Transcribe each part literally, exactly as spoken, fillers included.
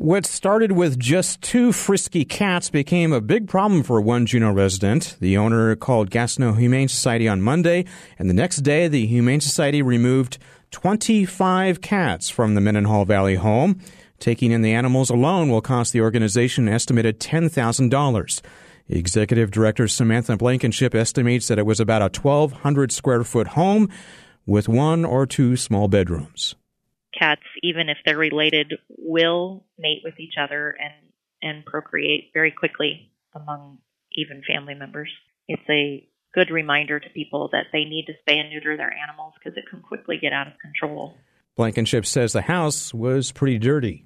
What started with just two frisky cats became a big problem for one Juneau resident. The owner called Gastineau Humane Society on Monday, and the next day the Humane Society removed twenty-five cats from the Mendenhall Valley home. Taking in the animals alone will cost the organization an estimated ten thousand dollars. Executive Director Samantha Blankenship estimates that it was about a twelve hundred square foot home with one or two small bedrooms. Cats, even if they're related, will mate with each other and, and procreate very quickly among even family members. It's a good reminder to people that they need to spay and neuter their animals because it can quickly get out of control. Blankenship says the house was pretty dirty.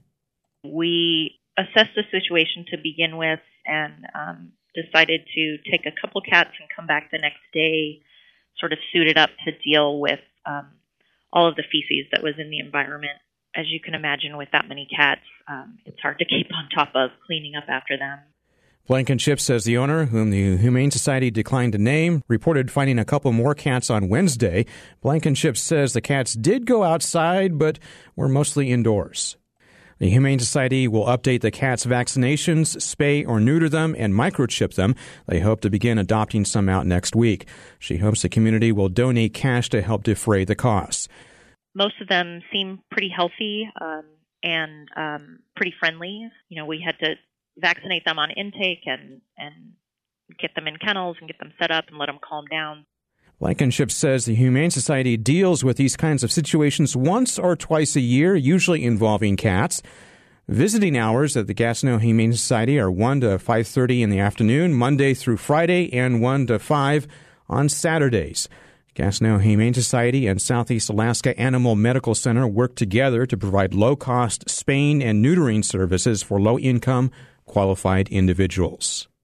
We assessed the situation to begin with and um, decided to take a couple cats and come back the next day, sort of suited up to deal with um, all of the feces that was in the environment. As you can imagine, with that many cats, um, it's hard to keep on top of cleaning up after them. Blankenship says the owner, whom the Humane Society declined to name, reported finding a couple more cats on Wednesday. Blankenship says the cats did go outside, but were mostly indoors. The Humane Society will update the cats' vaccinations, spay or neuter them, and microchip them. They hope to begin adopting some out next week. She hopes the community will donate cash to help defray the costs. Most of them seem pretty healthy um, and um, pretty friendly. You know, we had to vaccinate them on intake and, and get them in kennels and get them set up and let them calm down. Blankenship says the Humane Society deals with these kinds of situations once or twice a year, usually involving cats. Visiting hours at the Gastineau Humane Society are one to five thirty in the afternoon, Monday through Friday, and one to five on Saturdays. Gastineau Humane Society and Southeast Alaska Animal Medical Center work together to provide low-cost spaying and neutering services for low-income, qualified individuals.